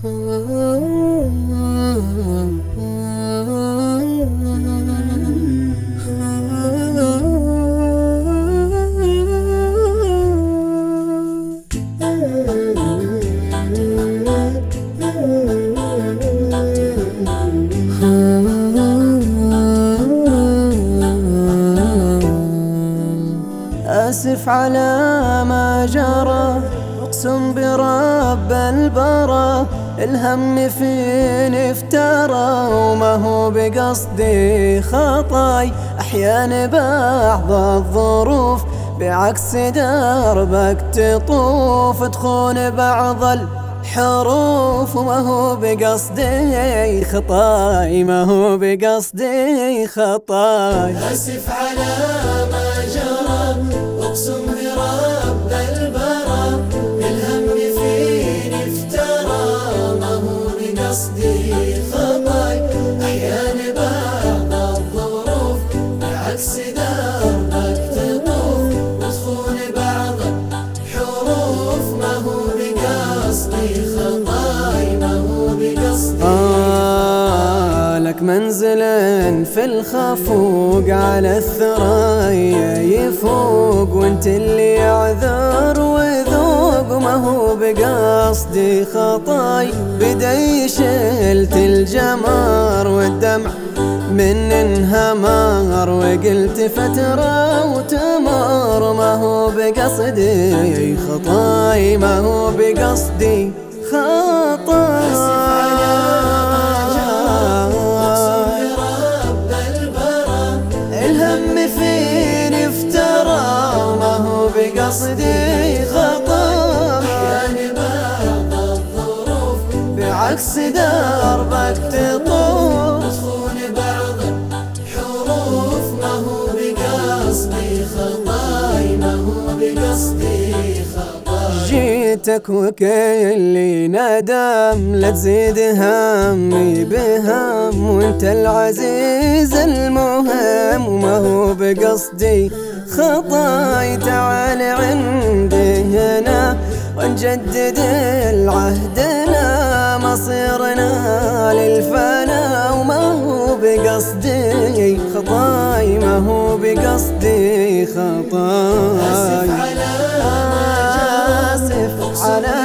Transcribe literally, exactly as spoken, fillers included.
آسف على ما جرى، أقسم برب البرى الهم فيني افترى، وما هو بقصدي خطاي. أحيانا بعض الظروف بعكس دربك تطوف، تخون بعض الحروف، وما هو بقصدي خطاي، ما هو بقصدي خطاي. آسف على ما جرى، أقسم برب البرى الهم فيني افترى، ما هو بقصدي خطاي. أحيانا بعض الظروف بعكس دربك تطوف، وتخون بعض الحروف، ما هو بقصدي خطاي، ما هو بقصدي آه لك منزل في الخفوق على الثرايا يفوق، وانت اللي يعذر وذوق، ما هو بقصدي خطاي. بدي شلت الجمار والدمع من انهمار، وقلت فترة وتمر، ما هو بقصدي خطاي، ما هو بقصدي خطاي. الهم فيني افترى، ما هو بقصدي خطا. أحيانا بعض الظروف بعكس دربك تطوف، تخون بعض الحروف، ما هو بقصدي خطاي، ما هو بقصدي خطاي. جيتك وكلي ندم، لا تزيد همي بهم، وانت العزيز المهم، وما هو بقصدي خطاي. تعال عندي هنا ونجدد العهدنا، مصيرنا للفنا، وما هو بقصدي خطاي، ما هو بقصدي خطاي. آسف على ما جرى، آسف على